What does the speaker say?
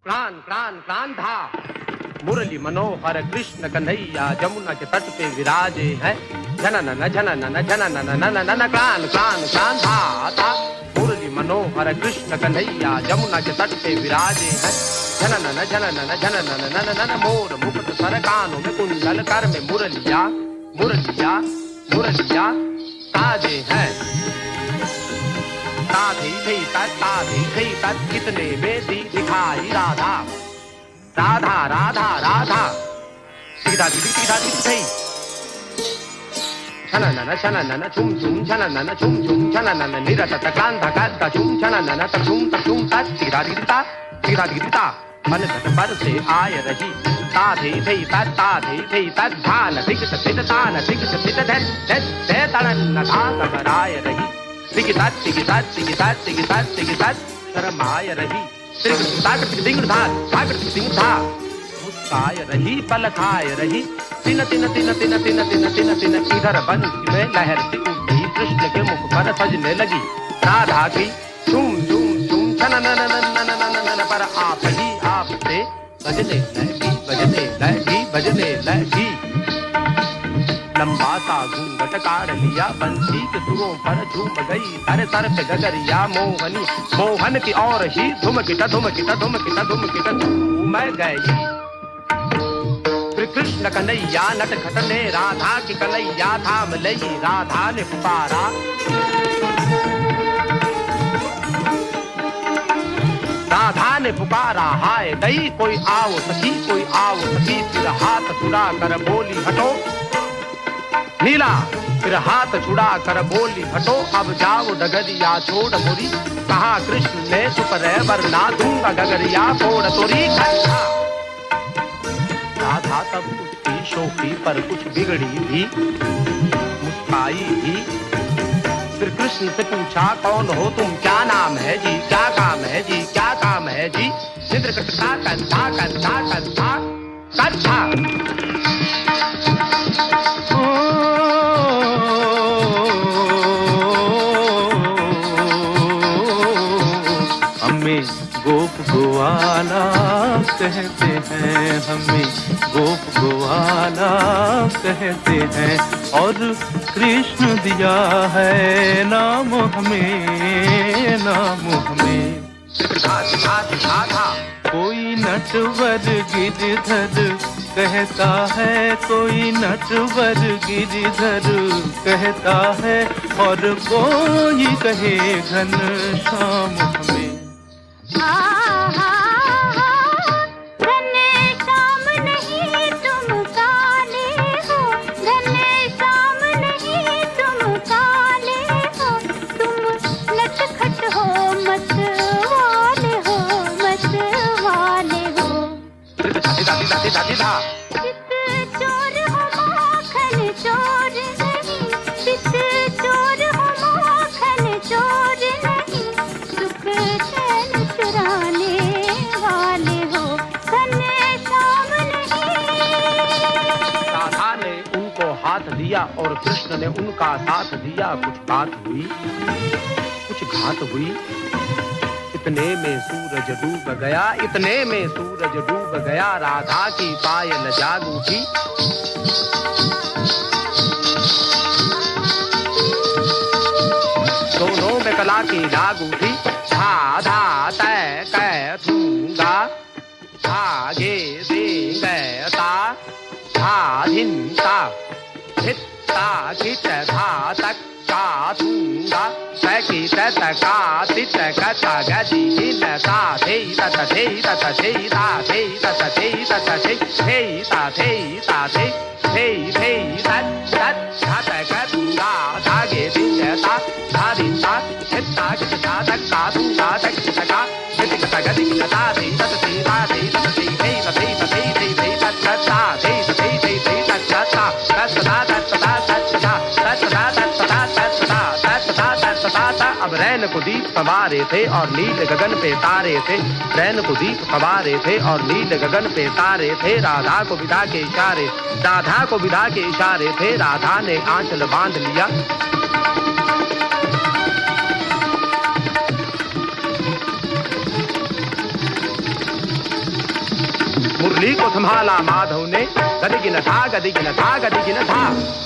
क्रान क्रान क्रान था। मुरली मनोहर कृष्ण कन्हैया जमुना के तट पे विराजे हैं। जननन जननन जननन क्रान क्रान क्रान था। मुरली मनोहर कृष्ण कन्हैया जमुना के तट पे विराजे हैं। जननन जननन जननन मोर मुकुट सर कानों में कुंडल कर में मुरलिया मुरलिया मुरलिया ताजे हैं। ताधी तत् कितने में दिखाई राधा राधा राधा राधा सीधा सीधा सीधा छननन छननन छुम छुम छननन छुम छुम छननन निरतत क्रांता कांता छुम छननन तछुम तछुम तत् सीधा सीधा मन तट पर से आय रही। ताधे तत् धान धिक तित तान धिक तित धे तड़न था घबराय रही। तिगितात शरमाय रही। मुस्काय रही पल खाय रही। तिन तिन तिन तिन तिन तिन तिन तिन इधर बंसी में लहरती उठी कृष्ण के मुख पर सजने लगी। राधा की झूम झूम झूम छननन पर आप ही आप से बजने लगी। लंबा सा घूंघट काढ़ लिया बंसी के सुरों पर झूम गई। सर सर पे गगरिया मोहनी मोहन की और ही धुमकिटा झूम गई। श्री कृष्ण कन्हैया नटखट ने राधा की कन्हैया थाम लई। राधा ने पुकारा हाय दई कोई आओ सखी फिर हाथ छुड़ा कर बोली हटो नीला। फिर हाथ छुड़ा कर बोली हटो अब जाओ डगरिया छोड़ मोरी। कहा कृष्ण ने सुपर वरना दूंगा गगरिया फोड़ तोरी। राधा तब उसकी शोखी पर कुछ बिगड़ी भी मुस्काई भी। फिर कृष्ण से पूछा कौन हो तुम क्या नाम है जी क्या काम है जी क्या काम है जी। चित्र कंधा कंधा कंधा कंधा कंधा हमें गोप गोवाला कहते हैं। हमें गोप गोवाला कहते हैं। और कृष्ण दिया है नाम हमें नाम हमें। कोई नटवर गिरधर कहता है कोई नटवर गिरधर कहता है। और कोई कहे घन श्याम हमें। और कृष्ण ने उनका साथ दिया। कुछ बात हुई कुछ घात हुई। इतने में सूरज डूब गया। राधा की पायल जाग उठी। दोनों में कला की दाग उठी। धा धा तय कै दूंगा धागे देंगे ता धा धिंता ता कित धा तक का दूंगा सकी तत का तित कथा गति हिन ता थे तत थे तत थे ता थे तत थे तत थे थे ता थे ता थे थे थे तत तत घात कर दूंगा धागे दिंता धा दिंता हिता कित धा तक का दूंगा तक का गति कथा गति ता थे तत थे ता थे तत थे थे थे थे थे थे तत ता थे थे थे थे तत ता तत ता अब रैन को दीप संवारे थे और नील गगन पे तारे थे। रैन को दीप संवारे थे और नील गगन पे तारे थे। राधा को विदा के इशारे थे। राधा ने आंचल बांध लिया। मुरली को संभाला माधव ने, गदिगिन धा गदिगिन धा गदिगिन धा।